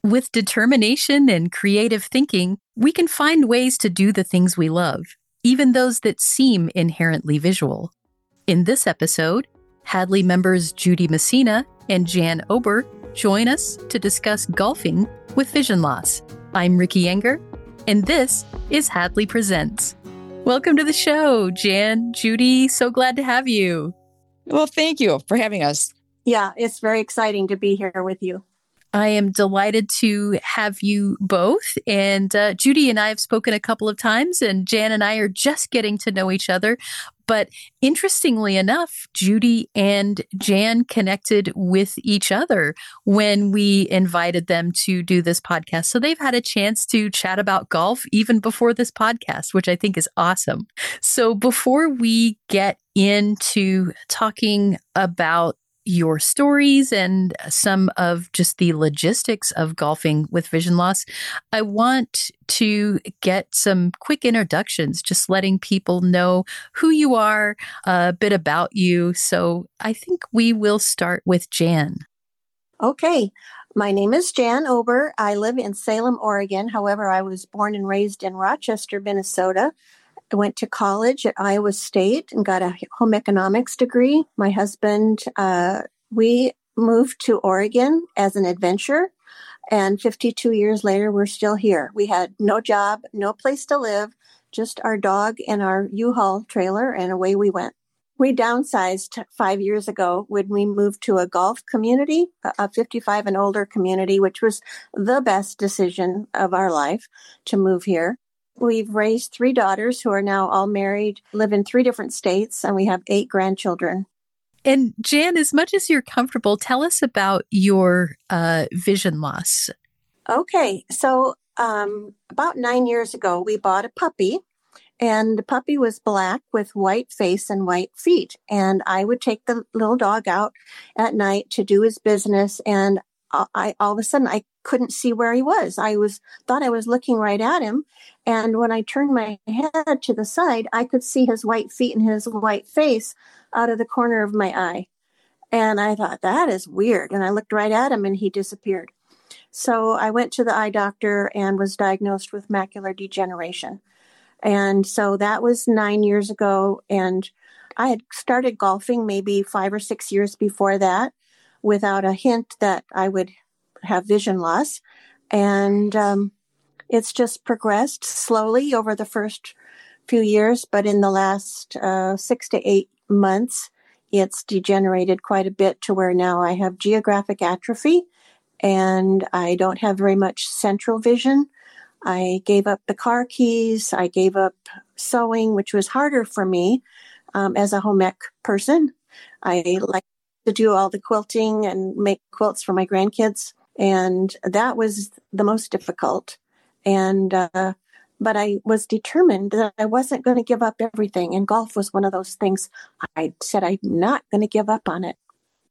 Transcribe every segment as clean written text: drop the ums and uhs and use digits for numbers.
With determination and creative thinking, we can find ways to do the things we love, even those that seem inherently visual. In this episode, Hadley members Judy Messina and Jan Ober join us to discuss golfing with vision loss. I'm Ricky Enger, and this is Hadley Presents. Welcome to the show, Jan, Judy. So glad to have you. Well, thank you for having us. Yeah, it's very exciting to be here with you. I am delighted to have you both. And Judy and I have spoken a couple of times, and Jan and I are just getting to know each other. But interestingly enough, Judy and Jan connected with each other when we invited them to do this podcast. So they've had a chance to chat about golf even before this podcast, which I think is awesome. So before we get into talking about your stories and some of just the logistics of golfing with vision loss, I want to get some quick introductions, just letting people know who you are, a bit about you. So I think we will start with Jan. Okay. My name is Jan Ober. I live in Salem, Oregon. However, I was born and raised in Rochester, Minnesota. I went to college at Iowa State and got a home economics degree. My husband, we moved to Oregon as an adventure, and 52 years later, we're still here. We had no job, no place to live, just our dog and our U-Haul trailer, and away we went. We downsized 5 years ago when we moved to a golf community, a 55 and older community, which was the best decision of our life to move here. We've raised 3 daughters who are now all married, live in 3 different states, and we have 8 grandchildren. And Jan, as much as you're comfortable, tell us about your vision loss. Okay, so about 9 years ago, we bought a puppy, and the puppy was black with white face and white feet. And I would take the little dog out at night to do his business, and I all of a sudden I couldn't see where he was. Thought I was looking right at him, and when I turned my head to the side, I could see his white feet and his white face out of the corner of my eye. And I thought, that is weird. And I looked right at him and he disappeared. So I went to the eye doctor and was diagnosed with macular degeneration. And so that was 9 years ago. And I had started golfing maybe 5 or 6 years before that, without a hint that I would have vision loss. And it's just progressed slowly over the first few years, but in the last 6 to 8 months, it's degenerated quite a bit to where now I have geographic atrophy and I don't have very much central vision. I gave up the car keys. I gave up sewing, which was harder for me as a home ec person. I like to do all the quilting and make quilts for my grandkids. And that was the most difficult. And, but I was determined that I wasn't going to give up everything. And golf was one of those things. I said, I'm not going to give up on it.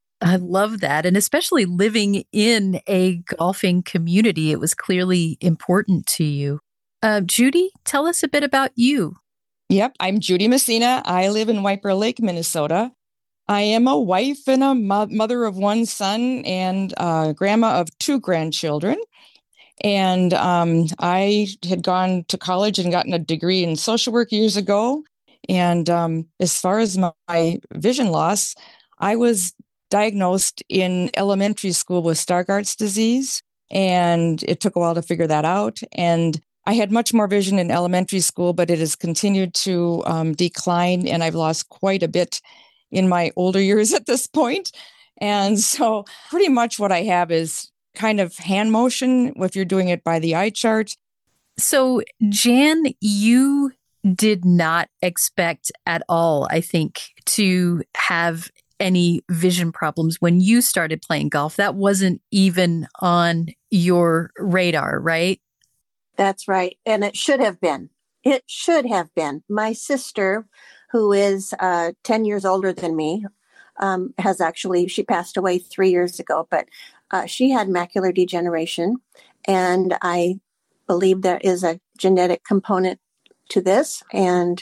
I love that. And especially living in a golfing community, it was clearly important to you. Judy, tell us a bit about you. Yep, I'm Judy Messina. I live in White Bear Lake, Minnesota. I am a wife and a mother of 1 son and grandma of 2 grandchildren. And I had gone to college and gotten a degree in social work years ago. And as far as my vision loss, I was diagnosed in elementary school with Stargardt's disease. And it took a while to figure that out. And I had much more vision in elementary school, but it has continued to decline. And I've lost quite a bit in my older years at this point. And so pretty much what I have is kind of hand motion if you're doing it by the eye chart. So Jan, you did not expect at all, I think, to have any vision problems when you started playing golf. That wasn't even on your radar, right? That's right. And it should have been. It should have been. My sister, who is 10 years older than me, she passed away 3 years ago, but she had macular degeneration. And I believe there is a genetic component to this. And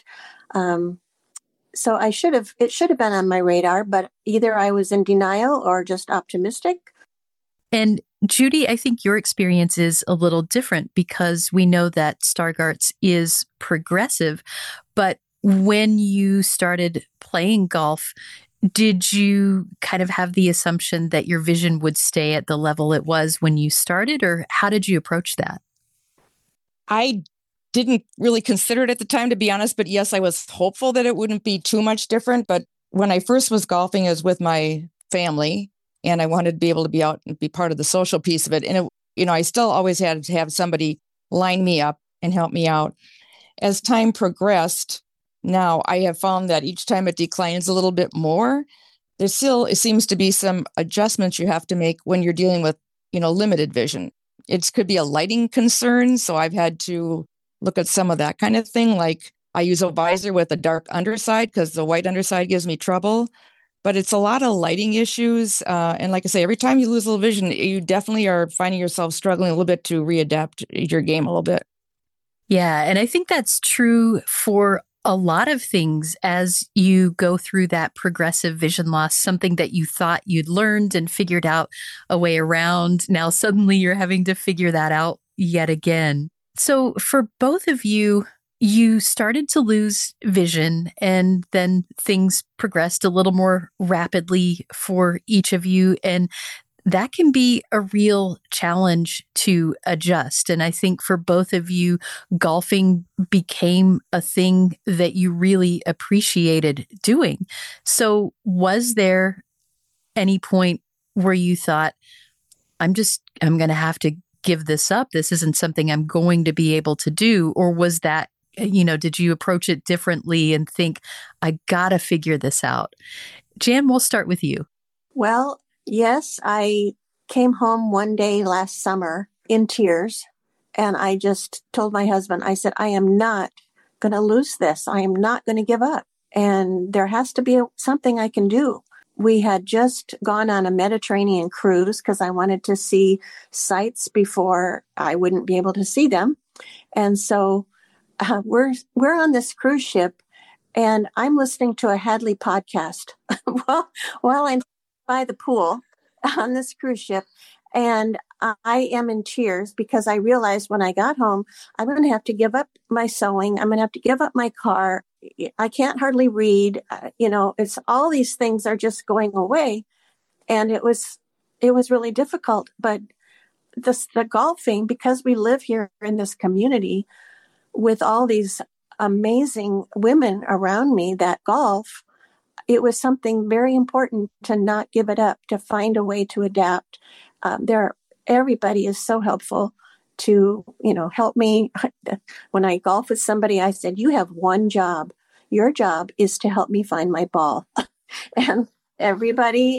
so it should have been on my radar, but either I was in denial or just optimistic. And Judy, I think your experience is a little different because we know that Stargarts is progressive. But when you started playing golf, did you kind of have the assumption that your vision would stay at the level it was when you started, or how did you approach that? I didn't really consider it at the time, to be honest, but yes, I was hopeful that it wouldn't be too much different. But when I first was golfing, it was with my family, and I wanted to be able to be out and be part of the social piece of it. And I still always had to have somebody line me up and help me out. As time progressed, now I have found that each time it declines a little bit more. There still, it seems to be some adjustments you have to make when you're dealing with, limited vision. It could be a lighting concern. So I've had to look at some of that kind of thing. Like I use a visor with a dark underside because the white underside gives me trouble. But it's a lot of lighting issues. And like I say, every time you lose a little vision, you definitely are finding yourself struggling a little bit to readapt your game a little bit. Yeah, and I think that's true for a lot of things as you go through that progressive vision loss, something that you thought you'd learned and figured out a way around. Now suddenly you're having to figure that out yet again. So for both of you, you started to lose vision and then things progressed a little more rapidly for each of you. And that can be a real challenge to adjust. And I think for both of you, golfing became a thing that you really appreciated doing. So was there any point where you thought, I'm going to have to give this up? This isn't something I'm going to be able to do? Or was that, did you approach it differently and think, I got to figure this out? Jan, we'll start with you. Well, yes, I came home one day last summer in tears, and I just told my husband, I said, I am not going to lose this. I am not going to give up. And there has to be something I can do. We had just gone on a Mediterranean cruise because I wanted to see sights before I wouldn't be able to see them. And so we're on this cruise ship, and I'm listening to a Hadley podcast while I'm by the pool on this cruise ship. And I am in tears because I realized when I got home, I'm going to have to give up my sewing. I'm going to have to give up my car. I can't hardly read. It's all these things are just going away. And it was really difficult. But the golfing, because we live here in this community with all these amazing women around me that golf, it was something very important to not give it up, to find a way to adapt. Everybody is so helpful to, help me. When I golf with somebody, I said, you have one job. Your job is to help me find my ball. And everybody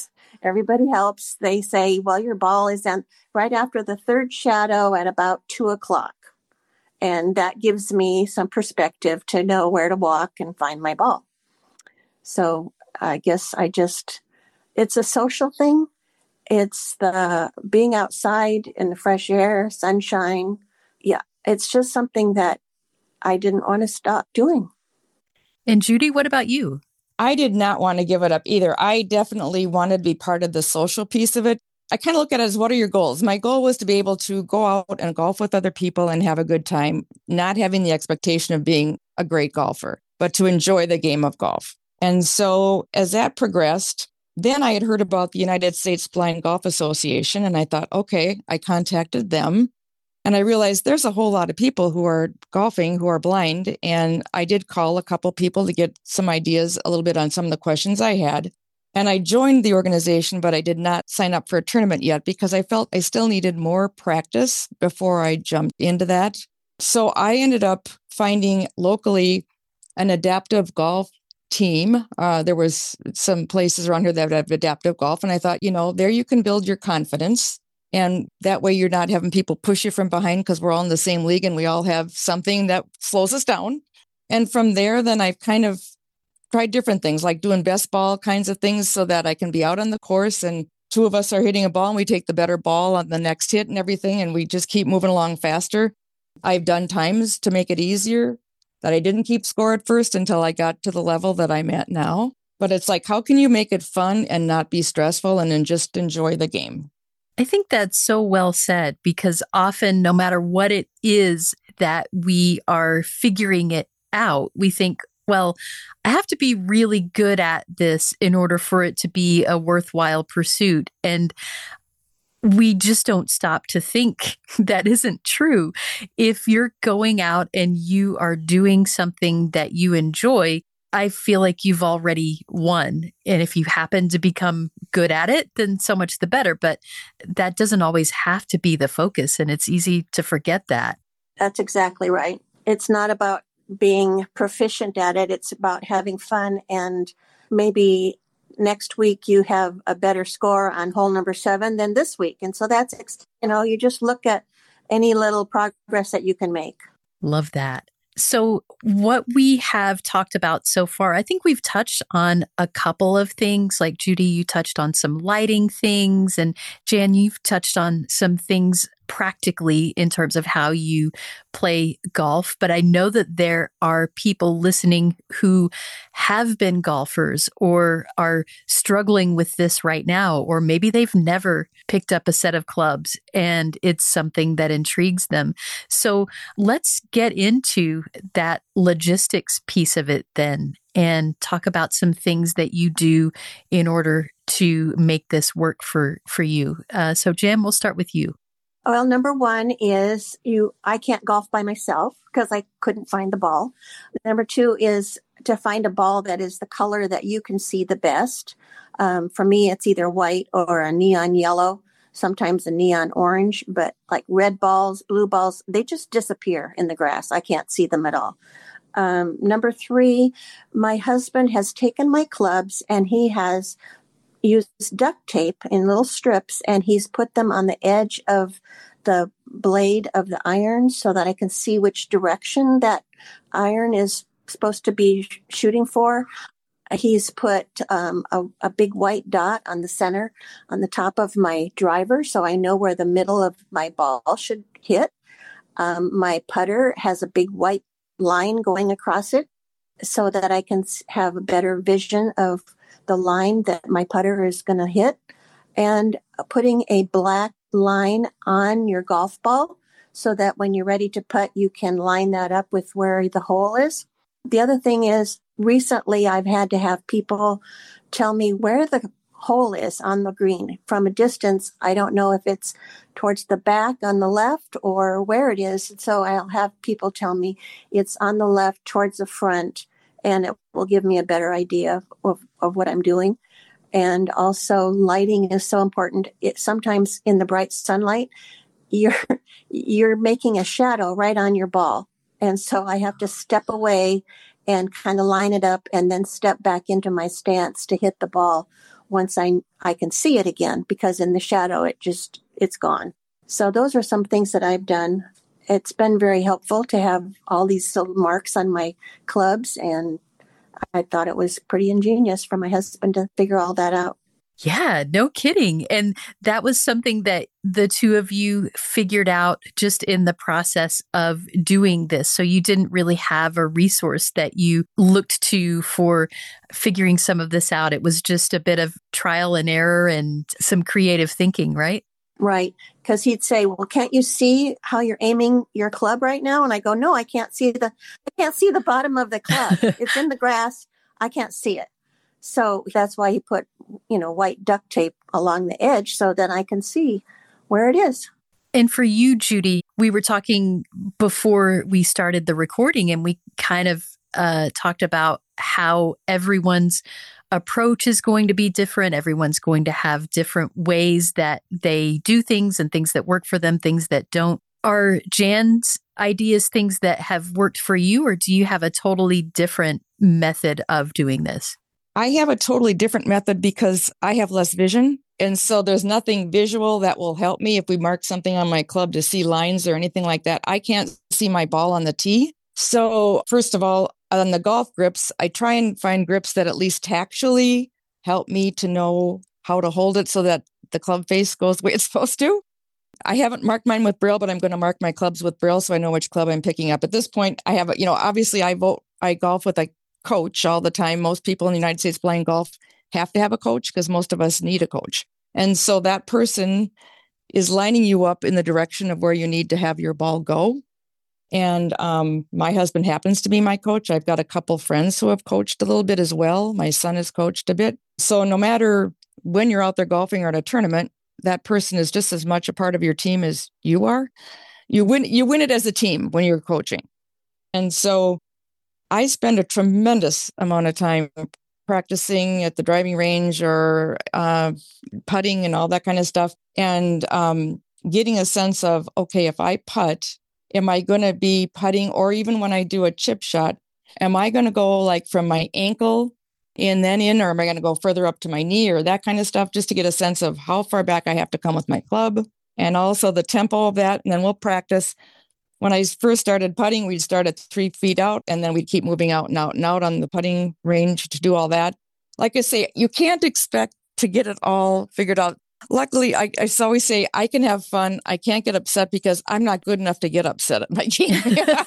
helps. They say, well, your ball is right after the third shadow at about 2:00. And that gives me some perspective to know where to walk and find my ball. So I guess it's a social thing. It's the being outside in the fresh air, sunshine. Yeah, it's just something that I didn't want to stop doing. And Judy, what about you? I did not want to give it up either. I definitely wanted to be part of the social piece of it. I kind of look at it as, what are your goals? My goal was to be able to go out and golf with other people and have a good time, not having the expectation of being a great golfer, but to enjoy the game of golf. And so as that progressed, then I had heard about the United States Blind Golf Association, and I thought, okay, I contacted them, and I realized there's a whole lot of people who are golfing who are blind. And I did call a couple people to get some ideas a little bit on some of the questions I had. And I joined the organization, but I did not sign up for a tournament yet because I felt I still needed more practice before I jumped into that. So I ended up finding locally an adaptive golf team. There was some places around here that have adaptive golf. And I thought, there you can build your confidence. And that way you're not having people push you from behind because we're all in the same league and we all have something that slows us down. And from there, then I've kind of tried different things like doing best ball kinds of things so that I can be out on the course and two of us are hitting a ball and we take the better ball on the next hit and everything. And we just keep moving along faster. I've done times to make it easier that I didn't keep score at first until I got to the level that I'm at now. But it's like, how can you make it fun and not be stressful and then just enjoy the game? I think that's so well said, because often, no matter what it is that we are figuring it out, we think, well, I have to be really good at this in order for it to be a worthwhile pursuit. And we just don't stop to think that isn't true. If you're going out and you are doing something that you enjoy, I feel like you've already won. And if you happen to become good at it, then so much the better. But that doesn't always have to be the focus. And it's easy to forget that. That's exactly right. It's not about being proficient at it. It's about having fun, and maybe next week you have a better score on hole number 7 than this week. And so that's, you just look at any little progress that you can make. Love that. So what we have talked about so far, I think we've touched on a couple of things. Like Judy, you touched on some lighting things, and Jan, you've touched on some things practically in terms of how you play golf. But I know that there are people listening who have been golfers or are struggling with this right now, or maybe they've never picked up a set of clubs and it's something that intrigues them. So let's get into that logistics piece of it then, and talk about some things that you do in order to make this work for you. So Jan, we'll start with you. Well, number one is I can't golf by myself because I couldn't find the ball. Number 2 is to find a ball that is the color that you can see the best. For me, it's either white or a neon yellow, sometimes a neon orange, but like red balls, blue balls, they just disappear in the grass. I can't see them at all. Number 3, my husband has taken my clubs and he has used duct tape in little strips, and he's put them on the edge of the blade of the iron so that I can see which direction that iron is supposed to be shooting for. He's put a big white dot on the center, on the top of my driver, so I know where the middle of my ball should hit. My putter has a big white line going across it so that I can have a better vision of the line that my putter is going to hit, and putting a black line on your golf ball so that when you're ready to putt, you can line that up with where the hole is. The other thing is, recently I've had to have people tell me where the hole is on the green. From a distance, I don't know if it's towards the back on the left or where it is. So I'll have people tell me it's on the left towards the front, and it will give me a better idea of what I'm doing. And also, lighting is so important. Sometimes in the bright sunlight, you're making a shadow right on your ball. And so I have to step away and kind of line it up and then step back into my stance to hit the ball once I can see it again, because in the shadow, it's gone. So those are some things that I've done. It's been very helpful to have all these little marks on my clubs, and I thought it was pretty ingenious for my husband to figure all that out. Yeah, no kidding. And that was something that the two of you figured out just in the process of doing this. So you didn't really have a resource that you looked to for figuring some of this out. It was just a bit of trial and error and some creative thinking, right? Right. Because he'd say, well, can't you see how you're aiming your club right now? And I go, no, I can't see the bottom of the club. It's in the grass. I can't see it. So that's why he put, white duct tape along the edge so that I can see where it is. And for you, Judy, we were talking before we started the recording, and we kind of talked about how everyone's approach is going to be different. Everyone's going to have different ways that they do things, and things that work for them, things that don't. Are Jan's ideas things that have worked for you, or do you have a totally different method of doing this? I have a totally different method because I have less vision. And so there's nothing visual that will help me if we mark something on my club to see lines or anything like that. I can't see my ball on the tee. So first of all, on the golf grips, I try and find grips that at least tactually help me to know how to hold it so that the club face goes the way it's supposed to. I haven't marked mine with Braille, but I'm going to mark my clubs with Braille so I know which club I'm picking up. At this point, I have, obviously I golf with a coach all the time. Most people in the United States playing golf have to have a coach because most of us need a coach. And so that person is lining you up in the direction of where you need to have your ball go. And my husband happens to be my coach. I've got a couple friends who have coached a little bit as well. My son has coached a bit. So no matter when you're out there golfing or at a tournament, that person is just as much a part of your team as you are. You win it as a team when you're coaching. And so I spend a tremendous amount of time practicing at the driving range or putting and all that kind of stuff. And getting a sense of, okay, if I putt, am I going to be putting, or even when I do a chip shot, am I going to go like from my ankle and then in, or am I going to go further up to my knee or that kind of stuff, just to get a sense of how far back I have to come with my club and also the tempo of that. And then we'll practice. When I first started putting, we'd start at 3 feet out, and then we'd keep moving out and out and out on the putting range to do all that. Like I say, you can't expect to get it all figured out. Luckily, I always say I can have fun. I can't get upset because I'm not good enough to get upset at my game.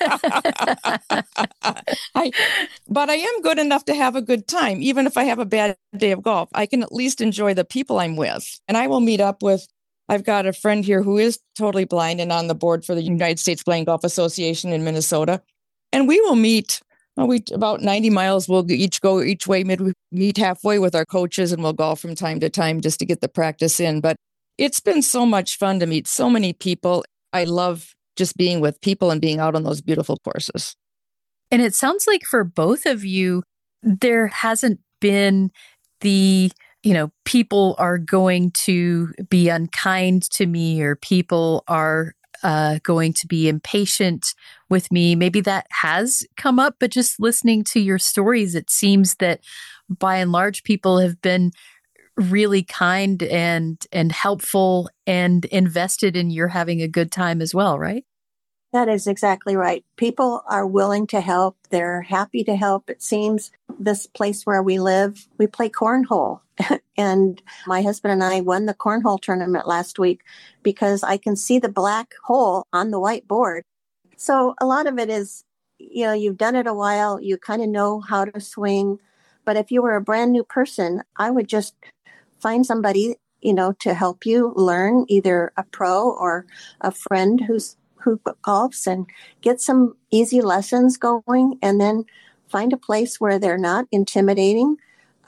But I am good enough to have a good time. Even if I have a bad day of golf, I can at least enjoy the people I'm with. And I will meet up with, I've got a friend here who is totally blind and on the board for the United States Blind Golf Association in Minnesota. And we will meet about 90 miles. We'll each go each way, meet halfway with our coaches, and we'll golf from time to time just to get the practice in. But it's been so much fun to meet so many people. I love just being with people and being out on those beautiful courses. And it sounds like for both of you, there hasn't been the, people are going to be unkind to me, or people are going to be impatient with me. Maybe that has come up, but just listening to your stories, it seems that by and large, people have been really kind and helpful and invested in your having a good time as well, right? That is exactly right. People are willing to help. They're happy to help. It seems this place where we live, we play cornhole. And my husband and I won the cornhole tournament last week because I can see the black hole on the white board. So a lot of it is, you've done it a while, you kind of know how to swing. But if you were a brand new person, I would just find somebody, to help you learn, either a pro or a friend who golfs, and get some easy lessons going, and then find a place where they're not intimidating.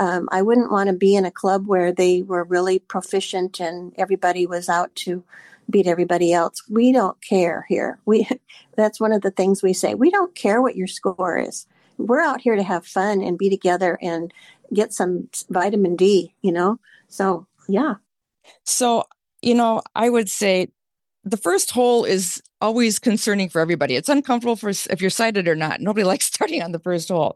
I wouldn't want to be in a club where they were really proficient and everybody was out to beat everybody else. We don't care here. That's one of the things we say. We don't care what your score is. We're out here to have fun and be together and get some vitamin D, So, yeah. So, I would say the first hole is always concerning for everybody. It's uncomfortable if you're sighted or not. Nobody likes starting on the first hole.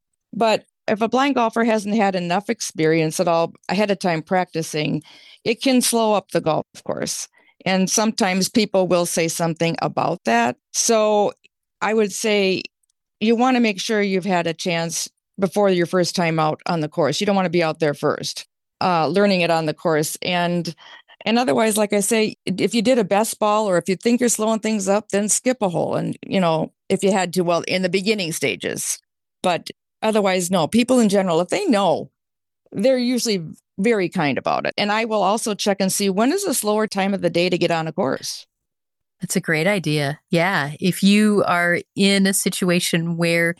But if a blind golfer hasn't had enough experience at all ahead of time practicing, it can slow up the golf course. And sometimes people will say something about that. So I would say you want to make sure you've had a chance before your first time out on the course. You don't want to be out there first, learning it on the course. And otherwise, like I say, if you did a best ball, or if you think you're slowing things up, then skip a hole. And, if you had to, well, in the beginning stages. But otherwise, no. People in general, if they know, they're usually very kind about it. And I will also check and see, when is a slower time of the day to get on a course? That's a great idea. Yeah. If you are in a situation where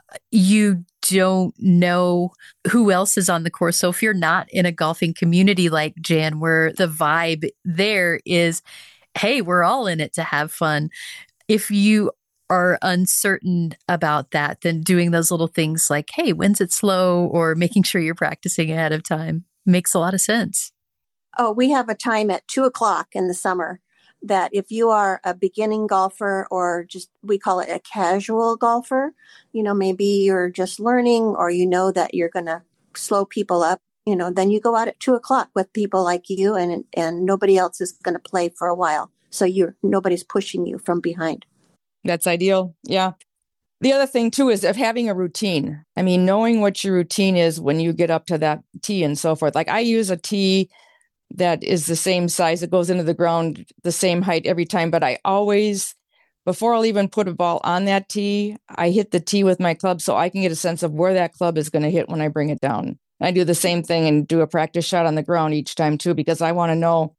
you don't know who else is on the course. So if you're not in a golfing community like Jan, where the vibe there is, hey, we're all in it to have fun. If you are uncertain about that, then doing those little things like, hey, when's it slow? Or making sure you're practicing ahead of time makes a lot of sense. Oh, we have a time at 2:00 in the summer that if you are a beginning golfer, or just, we call it a casual golfer, maybe you're just learning, or that you're going to slow people up, then you go out at 2:00 with people like you, and nobody else is going to play for a while. So nobody's pushing you from behind. That's ideal. Yeah. The other thing too is of having a routine. I mean, knowing what your routine is when you get up to that tee and so forth. Like I use a tee that is the same size. It goes into the ground the same height every time. But I always, before I'll even put a ball on that tee, I hit the tee with my club so I can get a sense of where that club is going to hit when I bring it down. I do the same thing and do a practice shot on the ground each time too, because I want to know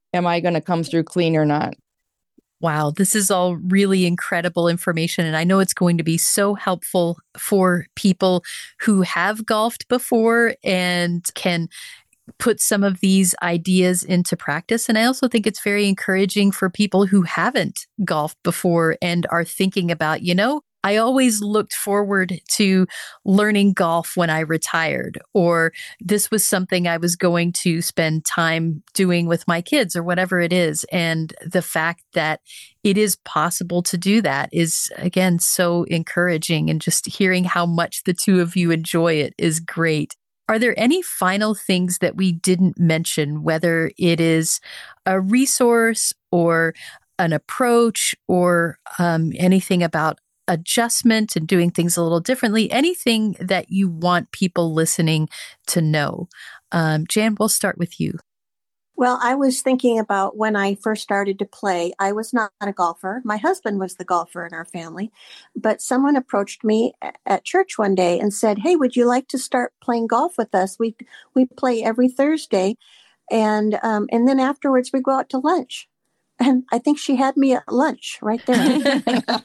am I going to come through clean or not? Wow, this is all really incredible information. And I know it's going to be so helpful for people who have golfed before and can put some of these ideas into practice. And I also think it's very encouraging for people who haven't golfed before and are thinking about, I always looked forward to learning golf when I retired, or this was something I was going to spend time doing with my kids or whatever it is. And the fact that it is possible to do that is, again, so encouraging. And just hearing how much the two of you enjoy it is great. Are there any final things that we didn't mention, whether it is a resource or an approach or anything about adjustment and doing things a little differently, anything that you want people listening to know? Jan, we'll start with you. Well, I was thinking about when I first started to play, I was not a golfer. My husband was the golfer in our family, but someone approached me at church one day and said, "Hey, would you like to start playing golf with us? We play every Thursday. And then afterwards we go out to lunch." And I think she had me at lunch right there.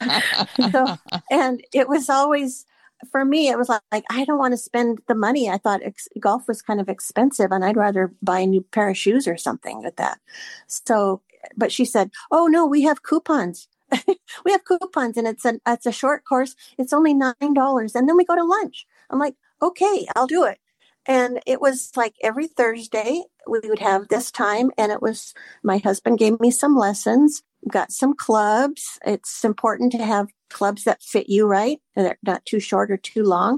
And it was always, for me, it was like, I don't want to spend the money. I thought golf was kind of expensive and I'd rather buy a new pair of shoes or something with that. So, but she said, "Oh no, we have coupons. We have coupons and it's a short course. It's only $9. And then we go to lunch." I'm like, "Okay, I'll do it." And it was like every Thursday we would have this time, and it was, my husband gave me some lessons, got some clubs. It's important to have clubs that fit you right, and they're not too short or too long.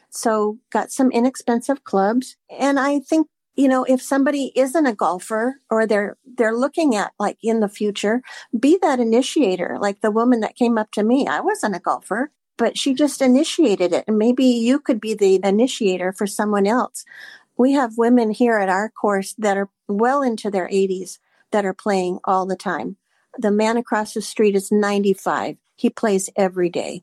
So got some inexpensive clubs. And I think, if somebody isn't a golfer or they're looking at like in the future, be that initiator, like the woman that came up to me. I wasn't a golfer, but she just initiated it. And maybe you could be the initiator for someone else. We have women here at our course that are well into their 80s that are playing all the time. The man across the street is 95. He plays every day.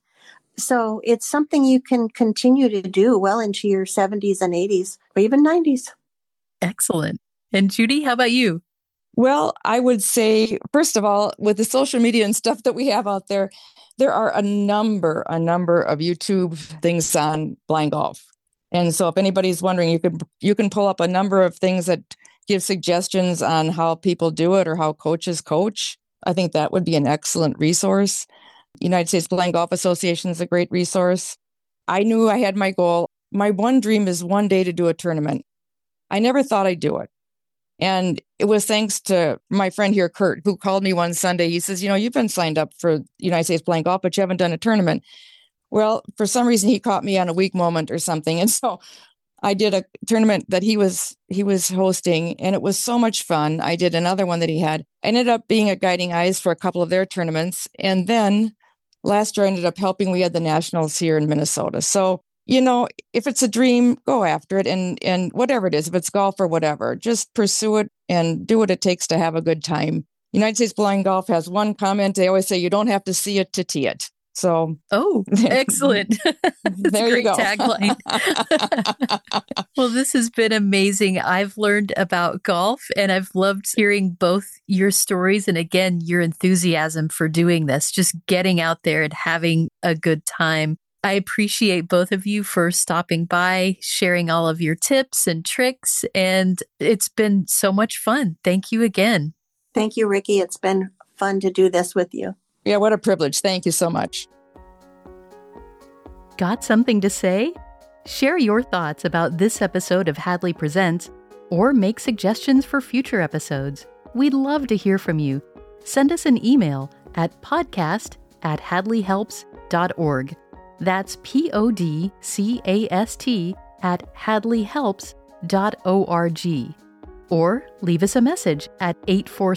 So it's something you can continue to do well into your 70s and 80s or even 90s. Excellent. And Judy, how about you? Well, I would say, first of all, with the social media and stuff that we have out there, there are a number of YouTube things on blind golf. And so if anybody's wondering, you can pull up a number of things that give suggestions on how people do it or how coaches coach. I think that would be an excellent resource. United States Blind Golf Association is a great resource. I knew I had my goal. My one dream is one day to do a tournament. I never thought I'd do it. And it was thanks to my friend here, Kurt, who called me one Sunday. He says, "You've been signed up for United States Blind Golf, but you haven't done a tournament." Well, for some reason, he caught me on a weak moment or something. And so I did a tournament that he was hosting, and it was so much fun. I did another one that he had. I ended up being a guiding eyes for a couple of their tournaments. And then last year, I ended up helping. We had the Nationals here in Minnesota. So, if it's a dream, go after it. And whatever it is, if it's golf or whatever, just pursue it and do what it takes to have a good time. United States Blind Golf has one comment. They always say, you don't have to see it to tee it. So, excellent. There you go. Tagline. Well, this has been amazing. I've learned about golf and I've loved hearing both your stories and, again, your enthusiasm for doing this, just getting out there and having a good time. I appreciate both of you for stopping by, sharing all of your tips and tricks, and it's been so much fun. Thank you again. Thank you, Ricky. It's been fun to do this with you. Yeah, what a privilege. Thank you so much. Got something to say? Share your thoughts about this episode of Hadley Presents or make suggestions for future episodes. We'd love to hear from you. Send us an email at podcast@hadleyhelps.org. That's podcast@hadleyhelps.org. Or leave us a message at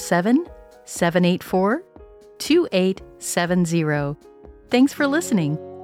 847-784-2870. Thanks for listening.